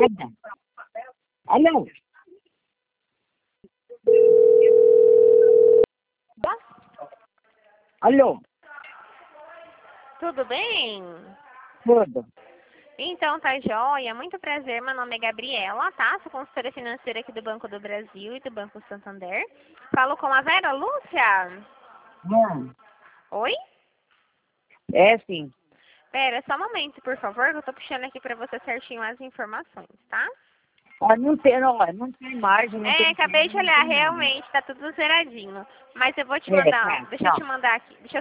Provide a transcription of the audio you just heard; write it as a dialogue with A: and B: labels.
A: nada. Alô? Alô?
B: Tudo bem?
A: Tudo.
B: Então, tá joia. Muito prazer, meu nome é Gabriela, tá? Sou consultora financeira aqui do Banco do Brasil e do Banco Santander. Falo com a Vera Lúcia? Oi?
A: É sim.
B: Vera, só um momento, por favor, que eu tô puxando aqui pra você certinho as informações, tá?
A: Não tem margem, não tem
B: Acabei de
A: não
B: olhar,
A: tem nada.
B: realmente, tá tudo zeradinho. Mas eu vou te
A: É,
B: mandar,
A: tá,
B: deixa eu
A: tchau.
B: te mandar aqui, deixa eu